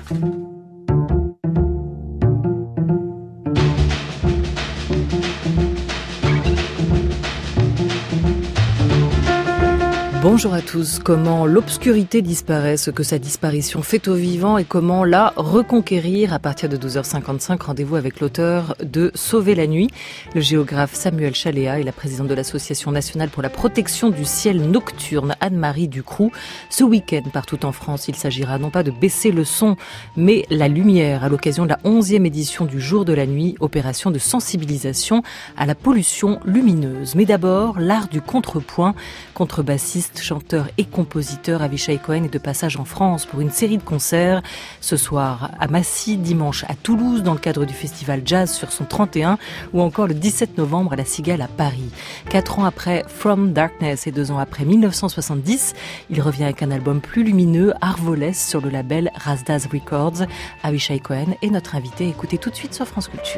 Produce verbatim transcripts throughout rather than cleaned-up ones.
Bonjour à tous. Comment l'obscurité disparaît, ce que sa disparition fait aux vivants et comment la reconquérir à partir de douze heures cinquante-cinq. Rendez-vous avec l'auteur de Sauver la nuit, le géographe Samuel Chaléa et la présidente de l'Association nationale pour la protection du ciel nocturne, Anne-Marie Ducroux. Ce week-end, partout en France, il s'agira non pas de baisser le son, mais la lumière à l'occasion de la onzième édition du Jour de la nuit, opération de sensibilisation à la pollution lumineuse. Mais d'abord, l'art du contrepoint, contrebassiste, chanteur et compositeur, Avishai Cohen est de passage en France pour une série de concerts. Ce soir à Massy, dimanche à Toulouse dans le cadre du festival Jazz sur son trente et un ou encore le dix-sept novembre à la Cigale à Paris. Quatre ans après From Darkness et deux ans après mille neuf cent soixante-dix, il revient avec un album plus lumineux, Arvolès, sur le label Razdaz Records. Avishai Cohen est notre invité. Écoutez tout de suite sur France Culture.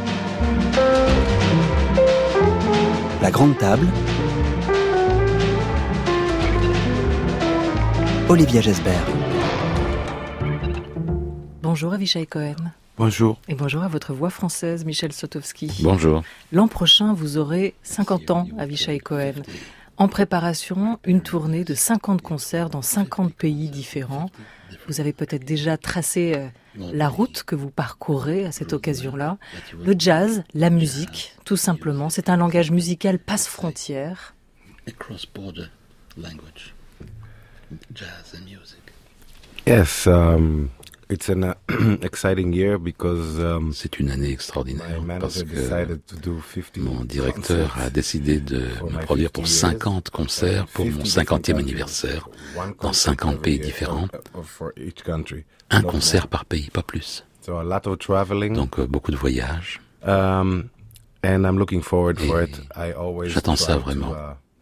La grande table. Olivia Gesbert. Bonjour Avishai Cohen. Bonjour. Et bonjour à votre voix française, Michel Sotowski. Bonjour. L'an prochain, vous aurez cinquante ans, Avishai Cohen. En préparation, une tournée de cinquante concerts dans cinquante pays différents. Vous avez peut-être déjà tracé euh, la route que vous parcourez à cette occasion-là. Le jazz, la musique, tout simplement, c'est un langage musical passe-frontière. Jazz and music. Yes, um, it's an uh, exciting year because um, c'est une année extraordinaire parce que mon directeur a décidé de me produire pour cinquante concerts pour mon cinquantième anniversaire dans cinquante pays différents. Un concert par pays, pas plus. Donc euh, beaucoup de voyages. Um, and I'm looking forward for it. I always j'attends ça vraiment.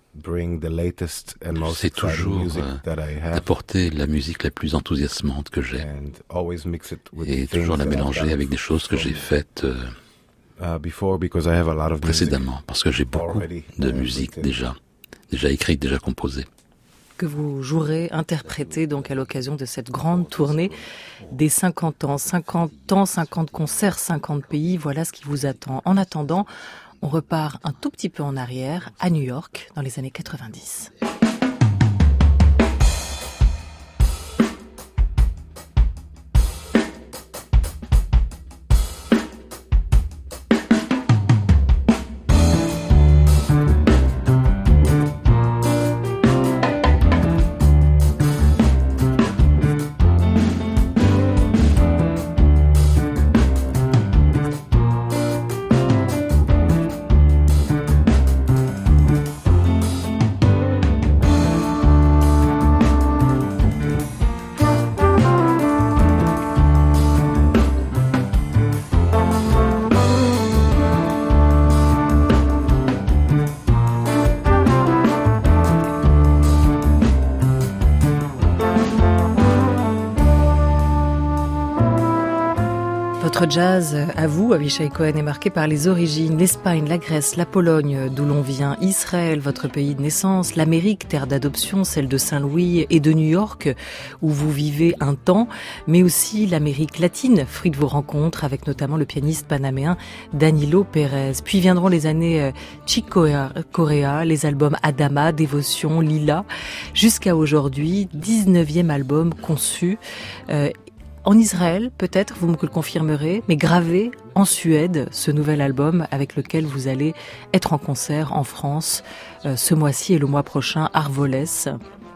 C'est toujours euh, d'apporter la musique la plus enthousiasmante que j'ai et toujours la mélanger avec des choses que j'ai faites euh, précédemment parce que j'ai beaucoup de musique déjà, déjà écrite, déjà composée. Que vous jouerez, interpréter donc à l'occasion de cette grande tournée des cinquante ans. cinquante ans, cinquante concerts, cinquante pays, voilà ce qui vous attend. En attendant, on repart un tout petit peu en arrière, à New York, dans les années quatre-vingt-dix. Votre jazz, à vous, Avishai Cohen, est marqué par les origines, l'Espagne, la Grèce, la Pologne, d'où l'on vient, Israël, votre pays de naissance, l'Amérique, terre d'adoption, celle de Saint-Louis et de New York, où vous vivez un temps, mais aussi l'Amérique latine, fruit de vos rencontres avec notamment le pianiste panaméen Danilo Pérez. Puis viendront les années Chick Corea, les albums Adama, Dévotion, Lila, jusqu'à aujourd'hui, dix-neuvième album conçu, euh, en Israël, peut-être, vous me le confirmerez, mais gravé en Suède, ce nouvel album avec lequel vous allez être en concert en France euh, ce mois-ci et le mois prochain, Arvolès.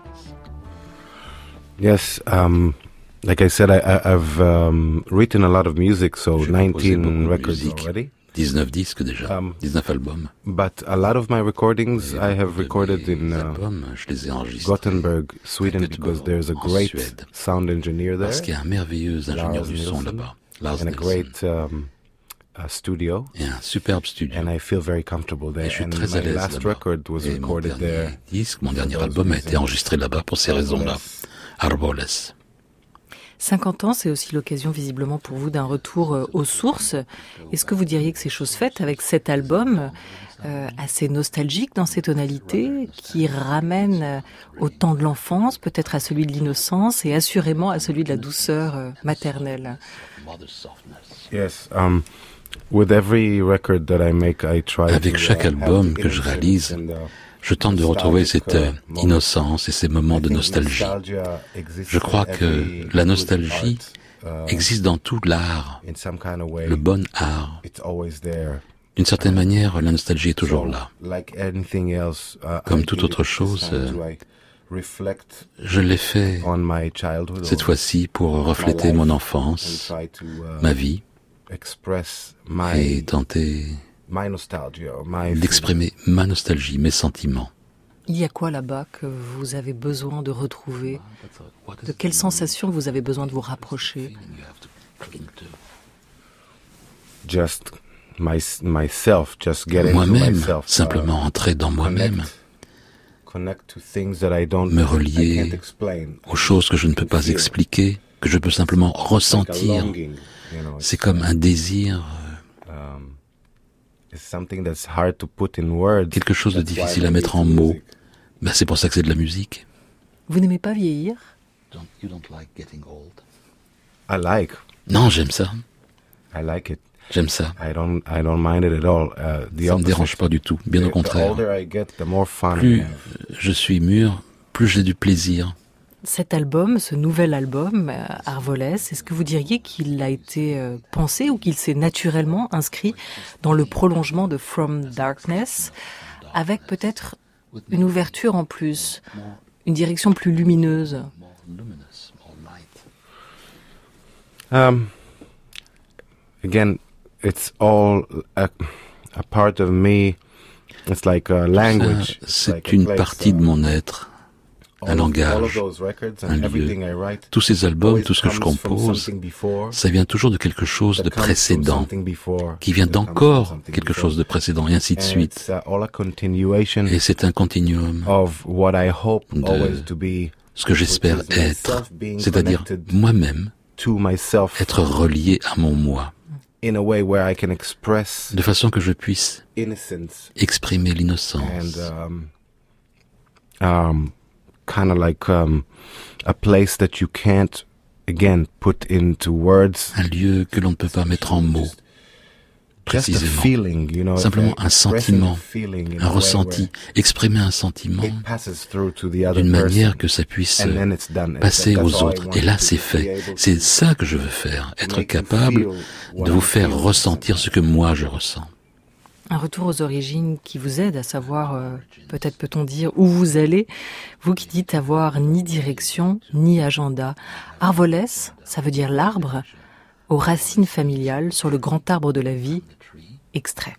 Yes, um, like I said, I, I've um, written a lot of music, so nineteen records already. dix-neuf disques déjà, um, dix-neuf albums. But a lot of my recordings I have recorded in uh, albums, je les ai Gothenburg, Sweden, because there's a great sound engineer there. Parce qu'il y a un merveilleux ingénieur du son là-bas, Lars and a great um, a studio. Et un superbe studio. And I feel very comfortable there. Et je suis très à l'aise là-bas. Et mon dernier disque, mon dernier album a été enregistré là-bas pour ces raisons-là. Arboles. cinquante ans, c'est aussi l'occasion visiblement pour vous d'un retour euh, aux sources. Est-ce que vous diriez que c'est chose faite avec cet album euh, assez nostalgique dans ses tonalités, qui ramène euh, au temps de l'enfance, peut-être à celui de l'innocence et assurément à celui de la douceur euh, maternelle? Yes, um, with every record that I make, I try Avec chaque album que je réalise, je tente de retrouver cette euh, innocence et ces moments de nostalgie. Je crois que la nostalgie existe dans tout l'art, le bon art. D'une certaine manière, la nostalgie est toujours là. Comme toute autre chose, euh, je l'ai fait cette fois-ci pour refléter mon enfance, ma vie, et tenter d'exprimer ma nostalgie, mes sentiments. Il y a quoi là-bas que vous avez besoin de retrouver? De quelles sensations vous avez besoin de vous rapprocher? Just my, myself, just get into Moi-même, myself, simplement uh, entrer dans moi-même, connect to things that I don't, me I relier can't explain, aux choses que je ne peux pas expliquer, que je peux simplement ressentir. C'est comme un désir, um, it's something that's hard to put in words. quelque chose de difficile à mettre en mots. Ben, c'est pour ça que c'est de la musique. Vous n'aimez pas vieillir? I like. Non, j'aime ça. I like it. J'aime ça. I don't, I don't mind it at all. Uh, the Ça me dérange pas du tout. Bien au contraire. The older I get, the more fun Plus I have. je suis mûr, plus j'ai du plaisir. Cet album, ce nouvel album, euh, Arvolès, est-ce que vous diriez qu'il a été euh, pensé ou qu'il s'est naturellement inscrit dans le prolongement de From Darkness, avec peut-être une ouverture en plus, une direction plus lumineuse? Um, again, it's all a, a part of me. It's like a language. Ça, c'est like une place, partie uh, de mon être, un langage, un lieu. Tous ces albums, tout ce que je compose, ça vient toujours de quelque chose de précédent, qui vient d'encore quelque chose de précédent, et ainsi de suite. Et c'est un continuum de ce que j'espère être, c'est-à-dire moi-même, être relié à mon moi, de façon que je puisse exprimer l'innocence. Um, kind of like um, a place that you can't again put into words. Un lieu que l'on ne peut pas mettre en mots, précisément. Feeling, you know, simplement un sentiment, un ressenti, exprimer un sentiment d'une manière que ça puisse passer aux autres. Et là, c'est fait. C'est ça que je veux faire, être capable de vous faire ressentir ce que moi je ressens. Un retour aux origines qui vous aide à savoir, euh, peut-être peut-on dire, où vous allez, vous qui dites avoir ni direction, ni agenda. Arvolès, ça veut dire l'arbre, aux racines familiales, sur le grand arbre de la vie, extrait.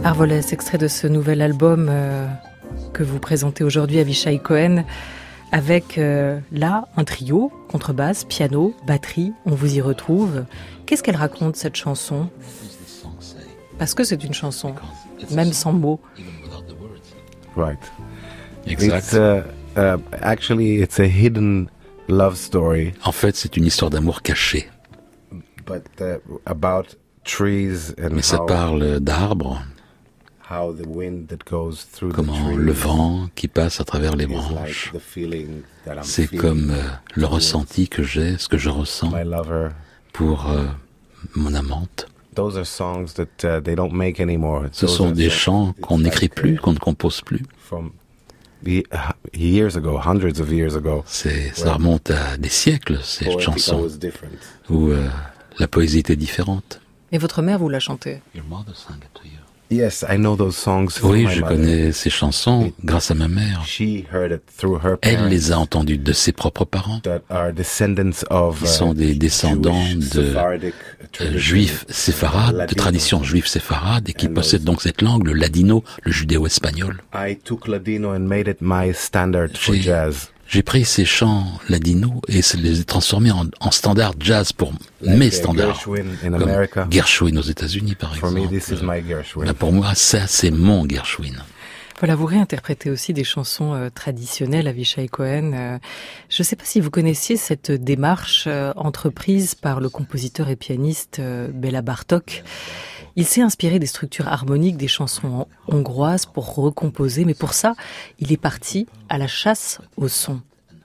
Arvolès, extrait de ce nouvel album euh, que vous présentez aujourd'hui, Avishai Cohen, avec euh, là un trio, contrebasse, piano, batterie, on vous y retrouve. Qu'est-ce qu'elle raconte cette chanson ? Parce que c'est une chanson, même sans mots. Right. Exact. It's, uh, uh, actually, it's a hidden love story. En fait, c'est une histoire d'amour cachée. But uh, about trees and Mais ça how, parle d'arbres, how the wind that goes through comment the trees le vent qui passe à travers les is branches. like the feeling that I'm C'est feeling comme euh, le towards ressenti que j'ai, ce que je ressens my lover. pour euh, mon amante. Those are songs that uh, they don't make anymore. Ce Those sont are des songs- chants it's qu'on n'écrit like, plus, uh, qu'on ne compose plus. from the, uh, years ago, hundreds of years ago. C'est, ça remonte à des siècles, ces Poetica chansons, was different. où euh, la poésie était différente. Et votre mère, vous la chantez ? Yes, I know those songs from Oui, my je mother. connais ces chansons grâce à ma mère. She heard it through her Elle parents les a entendues de ses propres parents, that are descendants of qui sont des uh, descendants Jewish, de Sephardic euh, tradition, juifs séfarades, de Ladino. tradition juive séfarade, et qui And possèdent those- donc cette langue, le ladino, le judéo-espagnol. I took Ladino and made it my standard for J'ai- jazz. J'ai pris ces chants ladinos et se les ai transformés en, en standard jazz pour Like, mes uh, standards. Gershwin in Comme America. Gershwin aux États-Unis, par For exemple. me, this is my Gershwin. Là, pour moi, ça, c'est mon Gershwin. Voilà, vous réinterprétez aussi des chansons euh, traditionnelles, Avishai Cohen. Euh, je ne sais pas si vous connaissiez cette démarche euh, entreprise par le compositeur et pianiste euh, Béla Bartók. Il s'est inspiré des structures harmoniques des chansons hongroises pour recomposer, mais pour ça, il est parti à la chasse au son.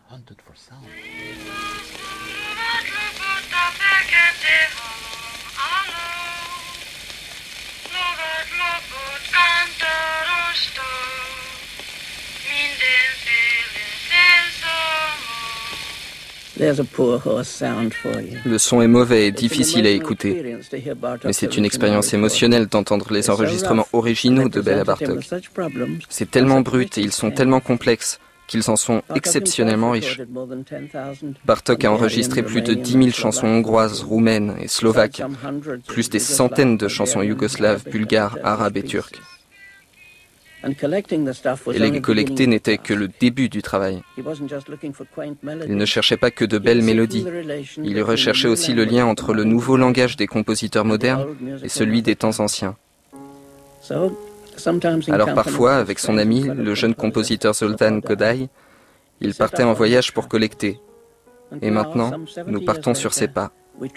Le son est mauvais et difficile à écouter, mais c'est une expérience émotionnelle d'entendre les enregistrements originaux de Béla Bartók. C'est tellement brut et ils sont tellement complexes qu'ils en sont exceptionnellement riches. Bartók a enregistré plus de dix mille chansons hongroises, roumaines et slovaques, plus des centaines de chansons yougoslaves, bulgares, arabes et turques. Et les collecter n'était que le début du travail. Il ne cherchait pas que de belles mélodies. Il recherchait aussi le lien entre le nouveau langage des compositeurs modernes et celui des temps anciens. Alors parfois, avec son ami, le jeune compositeur Zoltán Kodály, il partait en voyage pour collecter. Et maintenant, nous partons sur ses pas.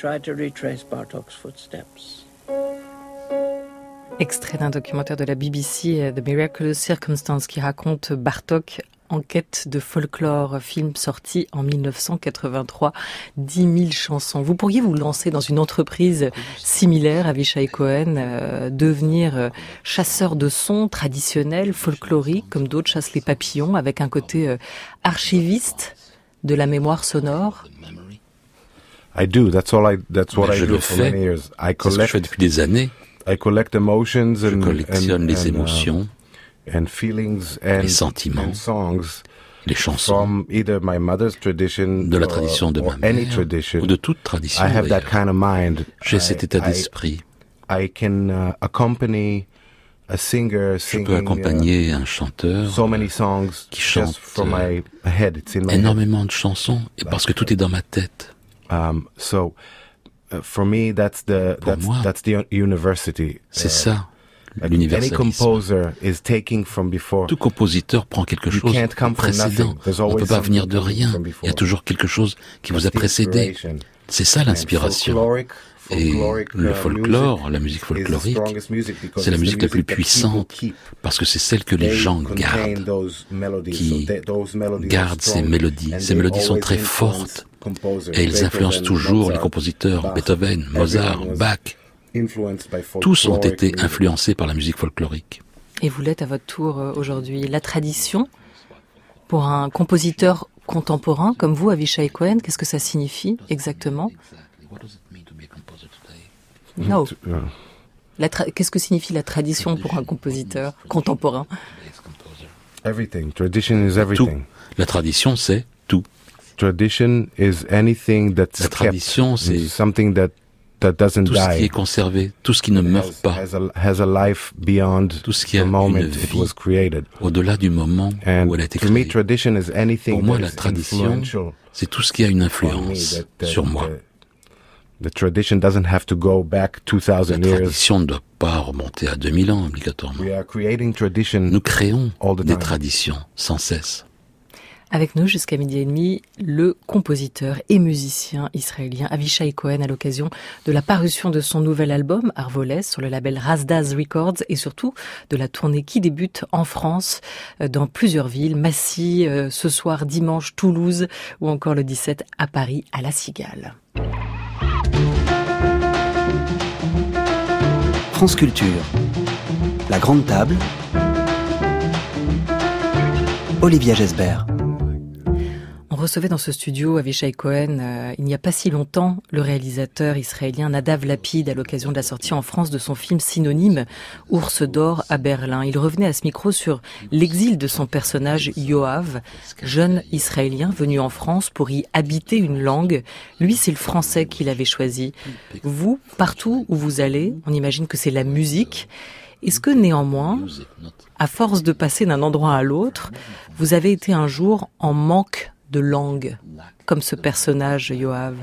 Extrait d'un documentaire de la B B C, The Miraculous Circumstance, qui raconte Bartók en quête de folklore, film sorti en mille neuf cent quatre-vingt-trois, dix mille chansons. Vous pourriez vous lancer dans une entreprise similaire, Avishai Cohen, euh, devenir euh, chasseur de sons traditionnels, folkloriques, comme d'autres chassent les papillons, avec un côté euh, archiviste de la mémoire sonore. I do. That's all I. That's what Mais I je do le for fais. many years. I C'est ce que je fais collect. depuis des années. I collect emotions Je and collectionne and, les and, uh, émotions, and feelings and, les sentiments, and songs les chansons from either my mother's tradition de la or- tradition de or ma any mère, tradition. ou de toute tradition I have that d'ailleurs. kind of mind. J'ai I- cet état I- d'esprit. I can uh, accompany a singer Je singing peux accompagner un uh, chanteur so many songs qui just chante, from my head. It's in my head. énormément de chansons, et parce que tout est dans ma tête. Um, so uh, for me, that's the Pour that's moi, that's the u- university. C'est Uh, ça, like any l'universalisme. composer is taking from before. Tout compositeur prend quelque You chose can't come from précédent. nothing. There's On ne always peut pas venir de something rien. from Il y a before. toujours quelque chose qui vous a That's the précédé. inspiration. C'est ça l'inspiration. Folkloric- Et folkloric, le uh, folklore, music la musique is the folklorique, strongest music because c'est la it's the musique la plus music that people puissante keep. parce que c'est celle que les They gens contain gardent, those melodies. qui So they- those melodies are gardent ces strong, mélodies. and Ces they mélodies sont always très influence fortes composers. et elles Beethoven, influencent toujours les Mozart, compositeurs, Bach. Beethoven, Mozart, Everyone was Bach. influenced by Tous ont folkloric été music. influencés par la musique folklorique. Et vous l'êtes à votre tour euh, aujourd'hui. La tradition, pour un compositeur contemporain comme vous, Avishai Cohen, qu'est-ce que ça signifie exactement ? Non. Uh, La tra- Qu'est-ce que signifie la tradition pour un compositeur contemporain ? Everything. Tradition is everything. La tradition, c'est tout. Tradition is anything that's La kept. tradition, c'est It's something that that doesn't tout ce die qui est conservé, tout ce qui ne meurt has, pas, has, a, has a life beyond tout ce qui a the moment une it vie was created. au-delà du moment And où elle a été to me, créée. tradition is anything Pour moi, that la is tradition, influential c'est tout ce qui a une on me, influence that, that, sur moi. The, the tradition doesn't have to go back two La thousand years. tradition ne doit pas remonter à deux mille ans obligatoirement. We are creating tradition Nous créons all the des time. traditions sans cesse. Avec nous jusqu'à midi et demi, le compositeur et musicien israélien Avishai Cohen à l'occasion de la parution de son nouvel album Arvoles sur le label Razdaz Records et surtout de la tournée qui débute en France dans plusieurs villes, Massy, ce soir dimanche Toulouse ou encore le dix-sept à Paris à La Cigale. France Culture. La Grande Table. Olivia Gesbert. On recevait dans ce studio Avishai Cohen, euh, il n'y a pas si longtemps, le réalisateur israélien Nadav Lapid à l'occasion de la sortie en France de son film synonyme Ours d'or à Berlin. Il revenait à ce micro sur l'exil de son personnage Yoav, jeune israélien venu en France pour y habiter une langue. Lui, c'est le français qu'il avait choisi. Vous, partout où vous allez, on imagine que c'est la musique. Est-ce que néanmoins, à force de passer d'un endroit à l'autre, vous avez été un jour en manque de langue, comme ce personnage Yoav?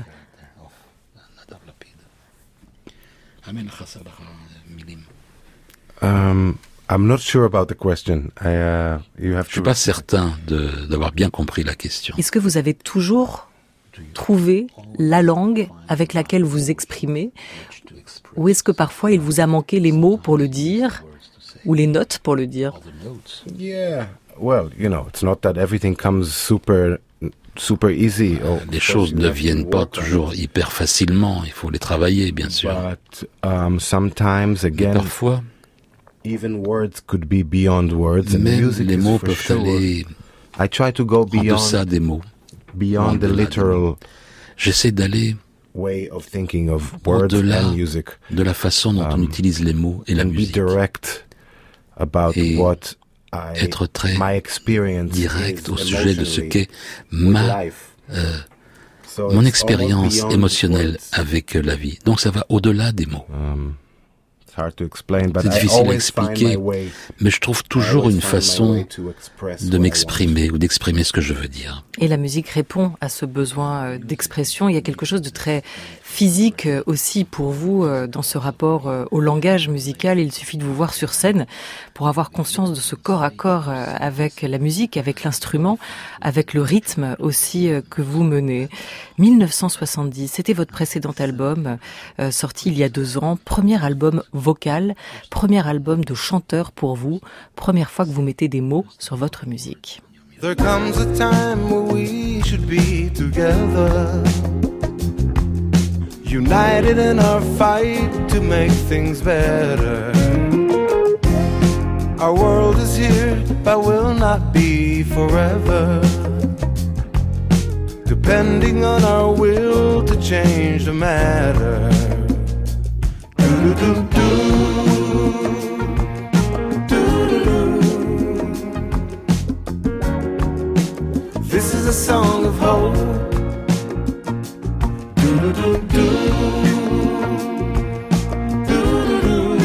Um, I'm not sure about the question. I, uh, you have Je suis to... pas certain de, d'avoir bien compris la question. Est-ce que vous avez toujours trouvé la langue avec laquelle vous exprimez, ou est-ce que parfois il vous a manqué les mots pour le dire, ou les notes pour le dire? Yeah. Well, you know, it's not that everything comes super super easy. Oh, Les choses ne viennent pas toujours hyper facilement, il faut les travailler, bien sûr. But um, sometimes, Mais again, parfois, even words could be beyond words, and même music les is mots for peuvent sure. aller I try to go en beyond deçà des mots. beyond the au-delà des literal J'essaie d'aller way of thinking of words au-delà and music, de la façon dont on utilise les mots et la and be musique. direct about Et what I, être très my experience Direct is au sujet de ce emotionally qu'est with ma, life. euh, So mon it's expérience almost beyond émotionnelle words. avec la vie. Donc ça va au-delà des mots. Um, it's hard to explain, but C'est I difficile à always expliquer, find my way. Mais je trouve I toujours always une find my façon way to express de what I m'exprimer ou d'exprimer ce que je veux dire. Et la musique répond à ce besoin euh, d'expression. Il y a quelque chose de très physique euh, aussi pour vous euh, dans ce rapport euh, au langage musical. Il suffit de vous voir sur scène pour avoir conscience de ce corps à corps euh, avec la musique, avec l'instrument, avec le rythme aussi euh, que vous menez. mille neuf cent soixante-dix, c'était votre précédent album, euh, sorti il y a deux ans. Premier album vocal, premier album de chanteur pour vous. Première fois que vous mettez des mots sur votre musique. There comes a time where we should be together, united in our fight to make things better. Our world is here, but will not be forever, depending on our will to change the matter. Do-do-do-do. This is a song of hope. Do-do-do-do. Do-do-do.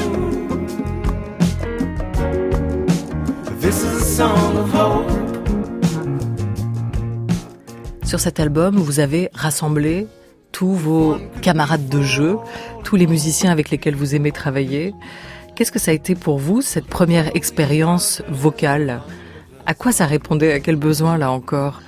This is a song of hope. Sur cet album, vous avez rassemblé tous vos camarades de jeu, tous les musiciens avec lesquels vous aimez travailler. Qu'est-ce que ça a été pour vous, cette première expérience vocale ? À quoi ça répondait? À quel besoin, là encore?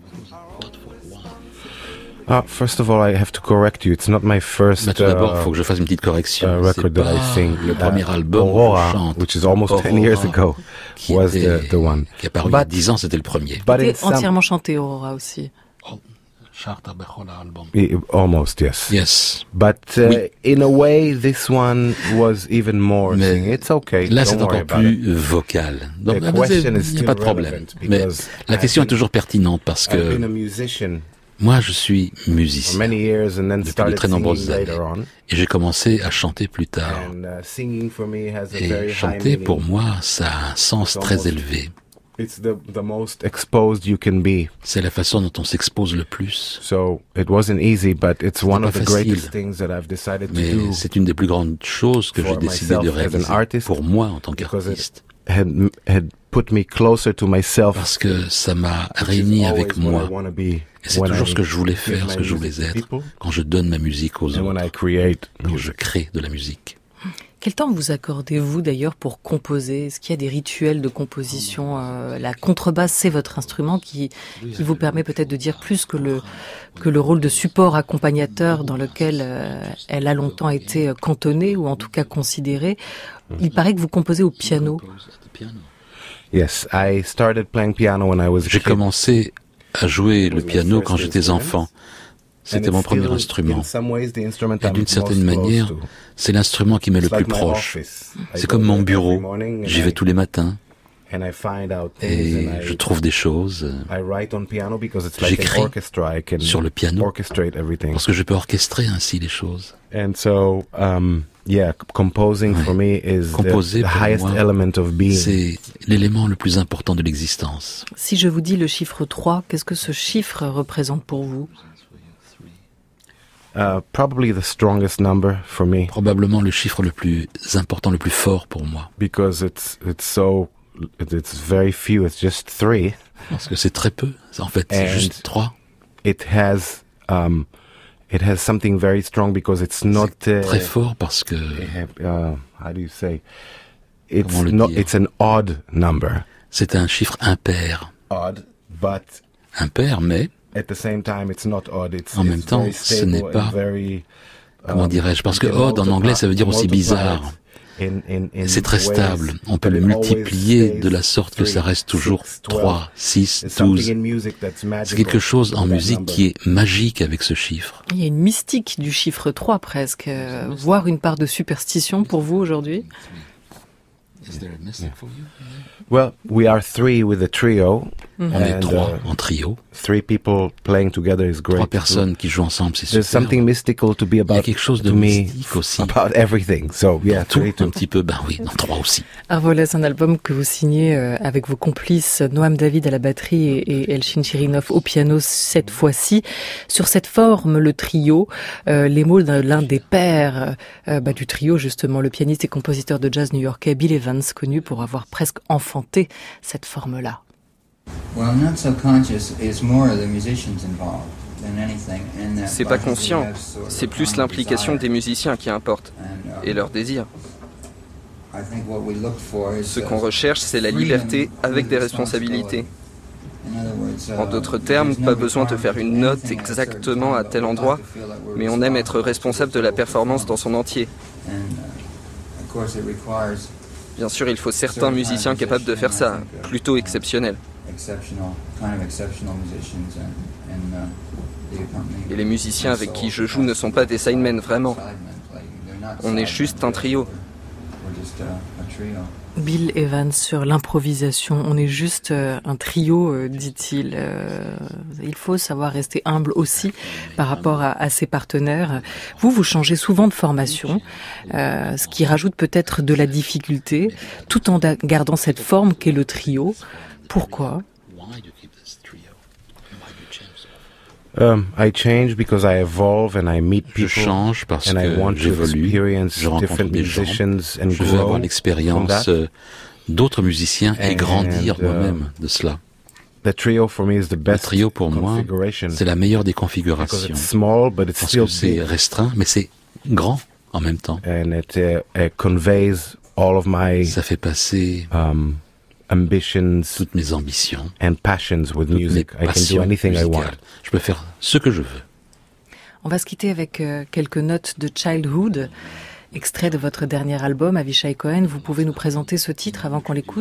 Uh, first of all, I have to correct you. It's not my first Bah, tout d'abord, il uh, faut que je fasse une petite correction. uh, C'est record that pas I sing. le premier Uh, album Aurora, que je chante. which is almost ten years ago, qui was était- the, the one. qui est apparu il y a But- dix ans, c'était le premier. But in C'était some, entièrement chanté, Aurora aussi. I- almost, yes. Yes. But uh, Oui. in a way, this one was even more. Mais singing. It's okay. Là, don't c'est worry encore about it. plus vocal. Donc, The là, question il is n'y a still pas de problème. relevant Mais because la I've question est been- toujours pertinente parce I've been a que musician moi, je suis for musicien. many years and then Depuis de started très nombreuses singing années. later on. Et j'ai commencé à chanter plus tard. And uh, singing for me has a very Et high chanter, meaning. pour moi, ça a un sens It's très almost- élevé. It's the, the most exposed you can be. C'est la façon dont on s'expose le plus. So it wasn't easy, but it's one of the greatest things that I've decided to do. Mais c'est une des plus grandes choses que j'ai décidé de réaliser pour moi en tant qu'artiste. Had, had put me closer to myself. Parce que ça m'a réuni avec moi. Et c'est toujours ce que je voulais faire, ce que je voulais être, quand je donne ma musique aux autres, quand je crée de la musique. Quel temps vous accordez-vous d'ailleurs pour composer? Est-ce qu'il y a des rituels de composition? euh, La contrebasse, c'est votre instrument qui, qui vous permet peut-être de dire plus que le, que le rôle de support accompagnateur dans lequel euh, elle a longtemps été cantonnée ou en tout cas considérée. Il paraît que vous composez au piano. Yes, I started playing piano when I was a kid. J'ai commencé à jouer le piano quand j'étais enfant. C'était mon premier instrument. Et d'une certaine manière, c'est l'instrument qui m'est le plus proche. C'est comme mon bureau. J'y vais tous les matins. Et je trouve des choses. J'écris sur le piano parce que je peux orchestrer ainsi les choses. Yeah, composing for me is the, the highest element of being. C'est l'élément le plus important de l'existence. Si je vous dis le chiffre trois, qu'est-ce que ce chiffre représente pour vous? Uh, probably the strongest number for me. Probablement le chiffre le plus important, le plus fort pour moi. Because it's it's so it's very few. It's just three. Parce que c'est très peu. En fait, c'est juste trois. It has um. It has something very strong because it's not uh, très fort parce que uh, how do you say it's not dire? It's an odd number. C'est un chiffre impair. Odd, but impair, mais at the same time it's not odd. It's, en même it's temps, ce n'est pas very, um, comment dirais-je, parce que odd en anglais ça veut dire aussi bizarre. In, in, in c'est très stable. On peut le multiplier de la sorte que ça reste toujours trois, six, douze. C'est quelque chose en musique qui est magique avec ce chiffre. Il y a une mystique du chiffre trois presque, euh, voire une part de superstition pour vous aujourd'hui. Well, we are three with a trio. Mm-hmm. On est trois uh, en trio. Three people playing together is great. Trois personnes qui jouent ensemble, c'est super. There's something mystical to be about. Il y a quelque chose de mystique aussi. About everything. So yeah, dans tout, un petit peu. Ben oui, dans trois aussi. Arvoles, un album que vous signez euh, avec vos complices Noam David à la batterie et, et Elchin Chirinov au piano cette fois-ci. Sur cette forme, le trio, euh, les mots d'un l'un des pères euh, bah, du trio justement, le pianiste et compositeur de jazz new-yorkais Bill Evans, connu pour avoir presque enfanté cette forme-là. C'est pas conscient, c'est plus l'implication des musiciens qui importe, et leur désir. Ce qu'on recherche, c'est la liberté avec des responsabilités. En d'autres termes, pas besoin de faire une note exactement à tel endroit, mais on aime être responsable de la performance dans son entier. Bien sûr, il faut certains musiciens capables de faire ça, plutôt exceptionnels. Et les musiciens avec qui je joue ne sont pas des sidemen, vraiment. On est juste un trio. Bill Evans sur l'improvisation, on est juste euh, un trio, euh, dit-il. Euh, il faut savoir rester humble aussi par rapport à, à ses partenaires. Vous, vous changez souvent de formation, euh, ce qui rajoute peut-être de la difficulté, tout en da- gardant cette forme qu'est le trio. Pourquoi ? Um, I change because I evolve and I meet people. Je change parce que j'évolue, je rencontre des gens, je veux avoir l'expérience d'autres musiciens et grandir moi-même de cela. Le trio pour moi, c'est la meilleure des configurations parce que c'est restreint, mais c'est grand en même temps. Ça fait passer um, ambitions, toutes mes ambitions, and passions with toutes music. mes I can do anything musicales. I want. Je peux faire ce que je veux. On va se quitter avec euh, quelques notes de Childhood, extrait de votre dernier album, Avishai Cohen. Vous pouvez nous présenter ce titre avant qu'on l'écoute ?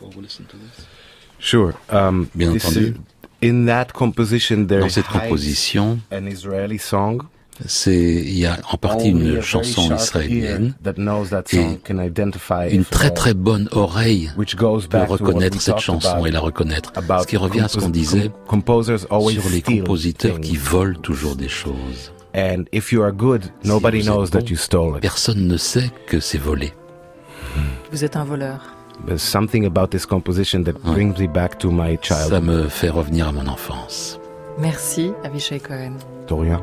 Sure. Um, Bien entendu. In that composition, there Dans cette composition, an Israeli song. C'est, il y a en partie une chanson israélienne et une très très bonne oreille peut reconnaître cette chanson et la reconnaître. Ce qui revient à ce qu'on disait sur les compositeurs qui volent toujours des choses. Si vous êtes bon, personne ne sait que c'est volé. Vous êtes un voleur. There's something about this composition that ouais. brings me back to my childhood. Ça me fait revenir à mon enfance. Merci, Avishai Cohen. De rien.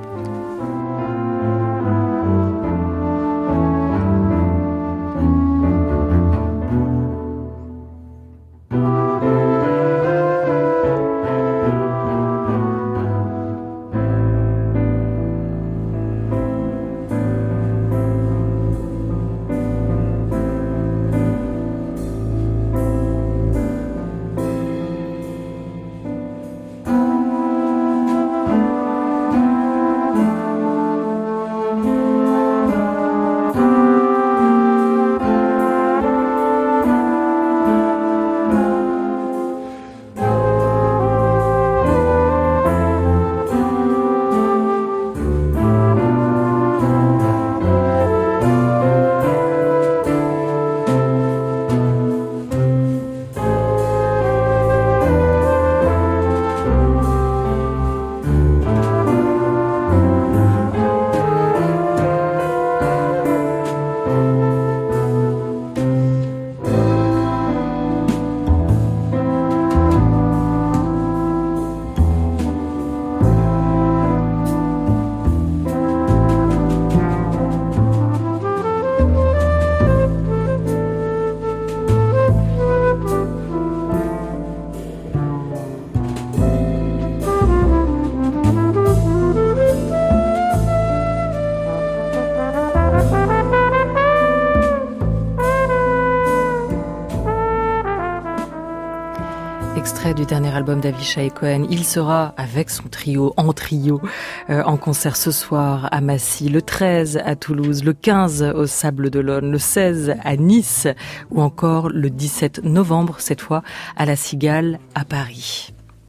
Extrait du dernier album d'Avishai Cohen. Il sera avec son trio, en trio, euh, en concert ce soir à Massy, le treize à Toulouse, le quinze au Sables d'Olonne, le seize à Nice ou encore le dix-sept novembre, cette fois à La Cigale à Paris.